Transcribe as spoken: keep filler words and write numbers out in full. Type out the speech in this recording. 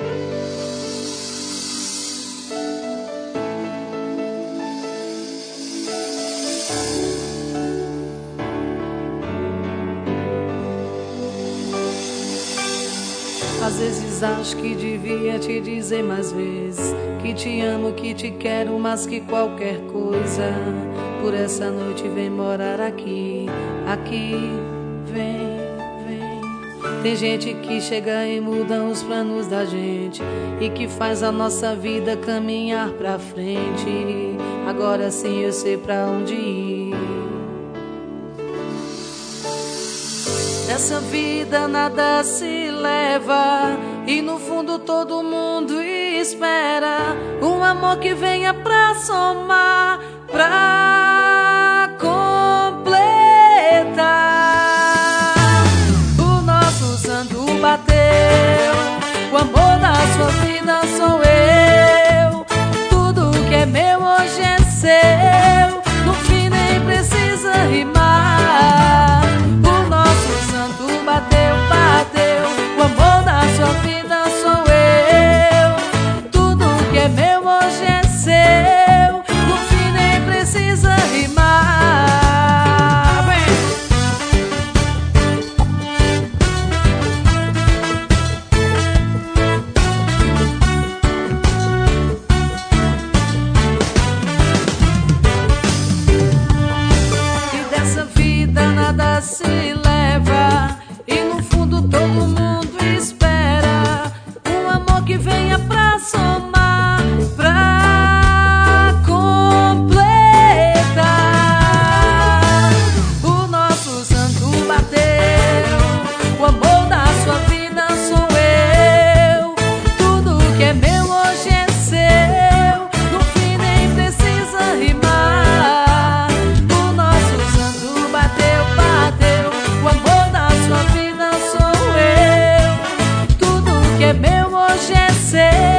Às vezes acho que devia te dizer mais vezes que te amo, que te quero mais que qualquer coisa. Por essa noite vem morar aqui, aqui, vem, vem. Tem gente que chega e muda os planos da gente e que faz a nossa vida caminhar pra frente. Agora sim eu sei pra onde ir. Nessa vida nada se leva e no fundo todo mundo espera um amor que venha pra somar, pra completar. O nosso santo bateu, o amor da sua vida sou eu. Tudo que é meu hoje é seu, no fim nem precisa rimar. Bateu, bateu, o amor da sua vida sou eu. Tudo que é meu hoje é seu, no fim nem precisa rimar. Vem. E dessa vida nada se leva e no fundo todo mundo espera um amor que venha pra somar, pra completar. O nosso santo bateu, o amor da sua vida sou eu. Tudo que é meu hoje é seu, no fim nem precisa rimar. O nosso santo bateu, bateu, o amor da sua vida sou eu. Tudo que é meu hoje é seu.